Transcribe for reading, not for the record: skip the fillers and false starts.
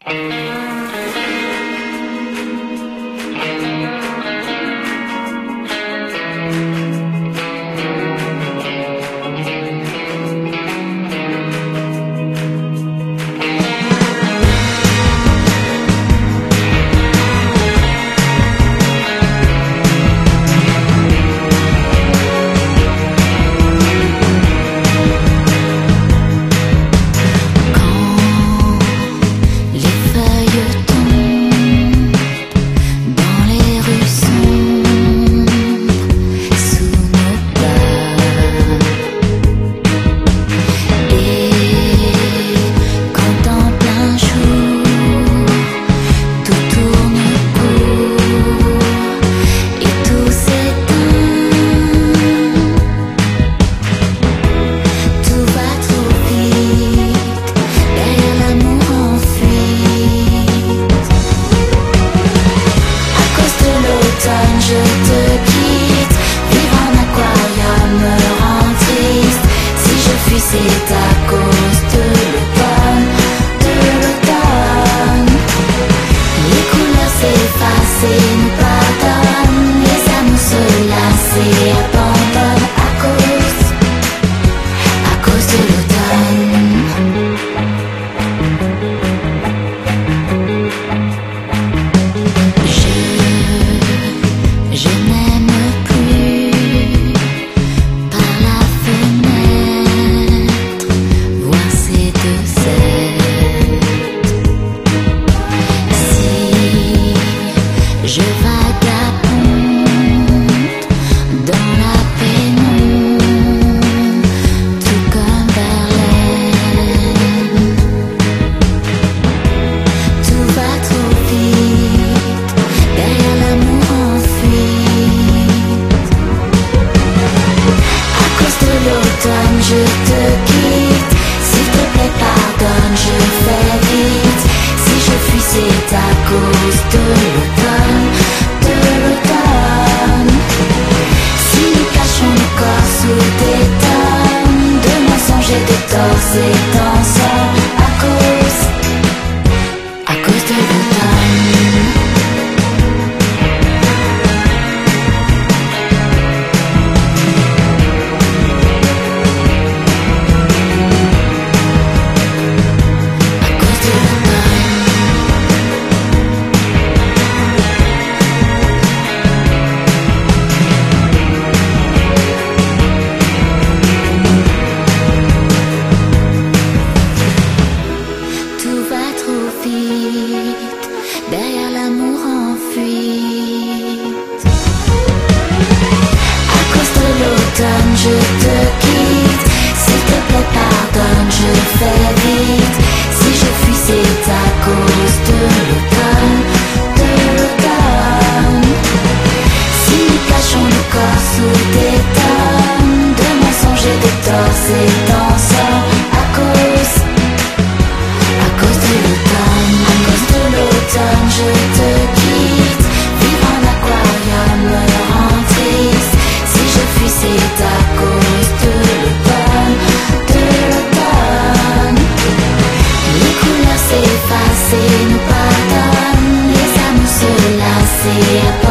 C'est à cause de l'automne, Les couleurs s'effacent et nous pardonnent. Les amours se lassent et abandonnent à cause de l'automne. Je n'aime plus par la fenêtre voir ces deux êtres. Si je vagabonde dans la pénombre, tout comme Verlaine, tout va trop vite derrière l'amour en fuite. À cause de l'automne, je te quitte. S'il te plaît, pardonne, je fais vite. Si je fuis, c'est à cause de l'automne, Si nous cachons nos corps sous des tonnes de mensonges et de torts et dansons à cause de l'automne. Tout va trop vite derrière l'amour en fuite. À cause de l'automne, je te quitte. S'il te plaît, pardonne, je fais vite. Si je fuis, c'est à cause de l'automne, Si nous cachons nos corps sous des tonnes de mensonges et de torts et dansons à cause de l'automne, je te quitte. Vivre en aquarium me rend triste. Si je fuis, c'est à cause de l'automne, Les couleurs s'effacent et nous pardonnent. Les amours se lassent et